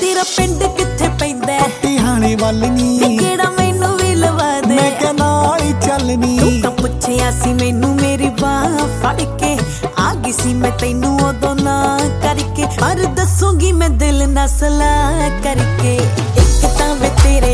तेरा पिंड किथे पैंदा पटियाले वाल नी केड़ा मैनू भी लवा दे मैं क्या नाल ही चलनी तू तां पुछया सी मैनू मेरी बाह फड़ के आ गई सी मैं तैनू उदों ना करके पर दसूंगी मैं दिल ना सलाह करके एक तां